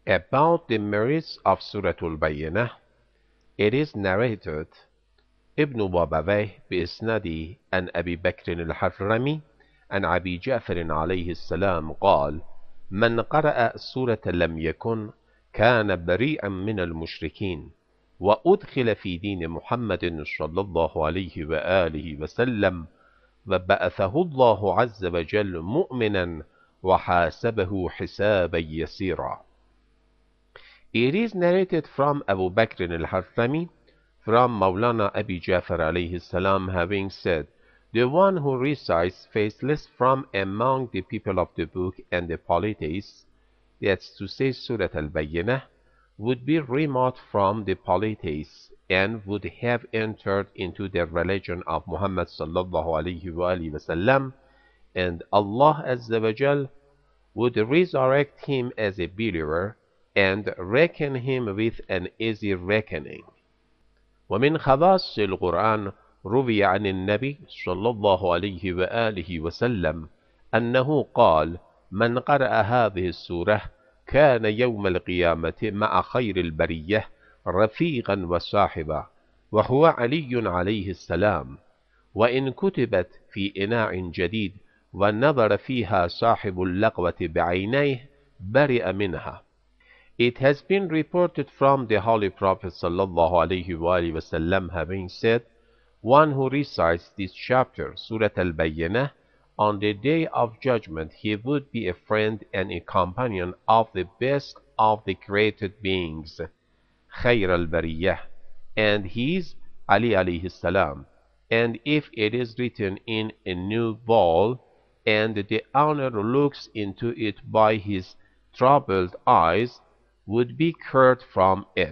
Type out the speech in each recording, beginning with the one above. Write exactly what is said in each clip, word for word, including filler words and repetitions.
About the merits of Surah Al-Bayyinah, it is narrated Ibn Babawayh بإسناده عن أبي بكر الحرمي عن أبي جعفر عليه السلام قال: من قرأ سورة لم يكن كان بريئا من المشركين وأدخل في دين محمد صلى الله عليه وآله وسلم وبعثه الله عز وجل مؤمنا وحاسبه حسابا يسيرا. It is narrated from Abu Bakr al-Harrami from Maulana Abi Jafar alayhi salam having said, the one who recites faithless from among the people of the book and the polytheists, that's to say Surah Al-Bayyinah, would be remote from the polytheists and would have entered into the religion of Muhammad sallallahu alayhi wa alihi wasallam, and Allah Azza wa Jal would resurrect him as a believer and reckon him with an easy reckoning. ومن خواص القرآن روي عن النبي صلى الله عليه وآله وسلم أنه قال: من قرأ هذه السورة كان يوم القيامة مع خير البرية رفيقا وصاحبا، وهو علي عليه السلام، وإن كتبت في إناء جديد ونظر فيها صاحب اللقوة بعينيه برئ منها. It has been reported from the Holy Prophet sallallahu alaihi wasallam having said, one who recites this chapter, Surah Al-Bayyinah, on the day of judgment he would be a friend and a companion of the best of the created beings, Khair al-Bariyah, and he is Ali alayhi salam. And if it is written in a new bowl, and the owner looks into it by his troubled eyes, would be cured from it.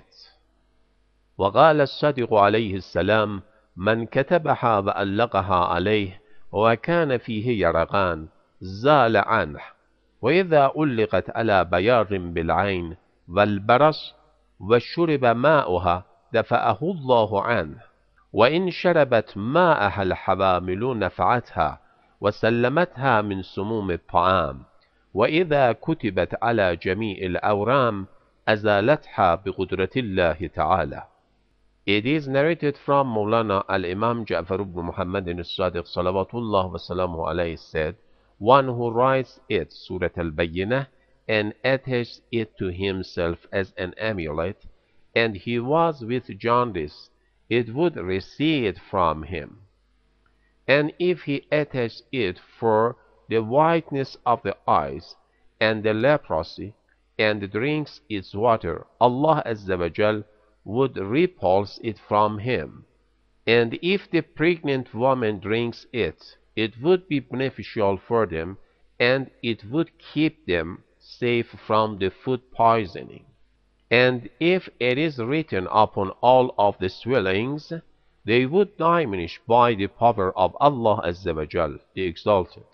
وقال الصادق عليه السلام: من كتبها وألقها عليه وكان فيه يرقان زال عنه، وإذا ألقت على بياض بالعين والبرص وشرب ماؤها دفعه الله عنه، وإن شربت ماءها الحوامل نفعتها وسلمتها من سموم الطعام، وإذا كتبت على جميع الأورام أزالتها بقدرة الله تعالى. It is narrated from Maulana al-Imam Ja'far ibn Muhammad al-Sadiq salawatullah wa salamu alayhi said, one who writes it, Surah Al-Bayyinah, and attaches it to himself as an amulet, and he was with jaundice, it would recede from him. And if he attached it for the whiteness of the eyes and the leprosy, and drinks its water, Allah Azza wa Jal would repulse it from him. And if the pregnant woman drinks it, it would be beneficial for them, and it would keep them safe from the food poisoning. And if it is written upon all of the swellings, they would diminish by the power of Allah Azza wa Jal, the Exalted.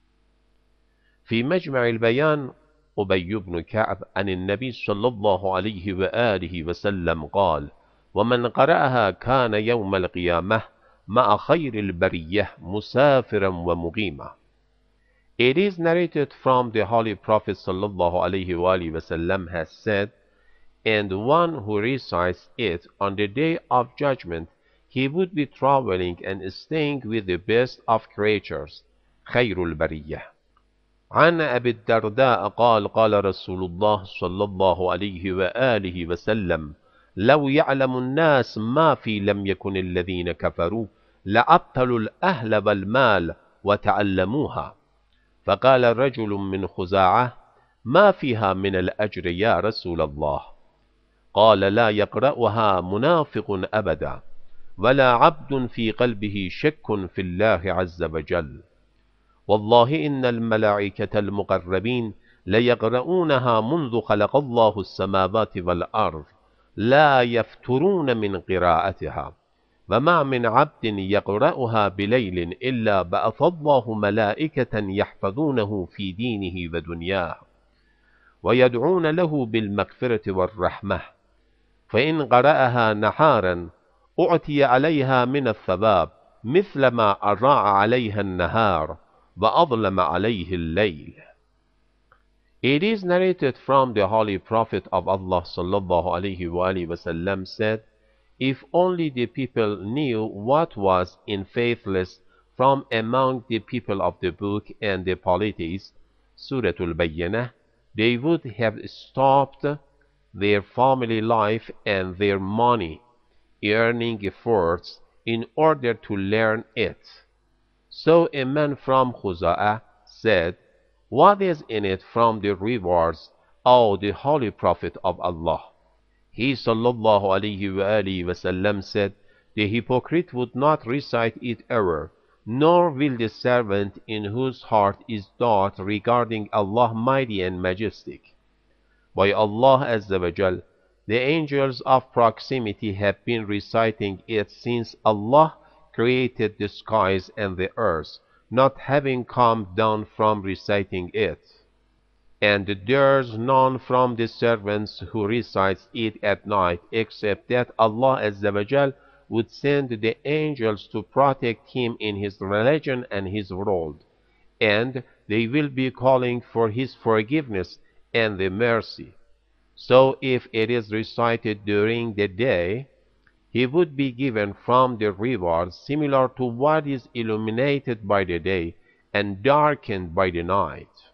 في مجمع البيان أبي بن كعب عن النبي صلى الله عليه وآله وسلم قال: ومن قرأها كان يوم القيامة مع خير البرية مسافرا ومقيما. It is narrated from the Holy Prophet صلى الله عليه وآله وسلم has said, and one who recites it on the day of judgment, he would be traveling and staying with the best of creatures, خير البرية. عن أبي الدرداء قال: قال رسول الله صلى الله عليه وآله وسلم: لو يعلم الناس ما في لم يكن الذين كفروا لأبطلوا الأهل والمال وتعلموها. فقال رجل من خزاعة: ما فيها من الأجر يا رسول الله؟ قال: لا يقرأها منافق أبدا، ولا عبد في قلبه شك في الله عز وجل. والله إن الملائكة المقربين ليقرؤونها منذ خلق الله السماوات والأرض لا يفترون من قراءتها، وما من عبد يقرأها بليل إلا بعث الله ملائكة يحفظونه في دينه ودنياه ويدعون له بالمغفرة والرحمة، فإن قرأها نهارا أعطي عليها من الثواب مثل ما أضاع عليها النهار وأظلم عليه الليل. It is narrated from the Holy Prophet of Allah sallallahu alaihi wasallam said, "If only the people knew what was in faithless from among the people of the book and the polytheists, Surah Al-Bayyinah, they would have stopped their family life and their money earning efforts in order to learn it." So a man from Khuza'ah said, "What is in it from the rewards, O the Holy Prophet of Allah?" He sallallahu alaihi wa alihi wasallam said, "The hypocrite would not recite it ever, nor will the servant in whose heart is doubt regarding Allah mighty and majestic. By Allah Azza wa Jal, the angels of proximity have been reciting it since Allah created the skies and the earth, not having come down from reciting it. And there's none from the servants who recites it at night, except that Allah Azza wa Jal would send the angels to protect him in his religion and his world, and they will be calling for his forgiveness and the mercy. So if it is recited during the day, he would be given from the reward similar to what is illuminated by the day and darkened by the night."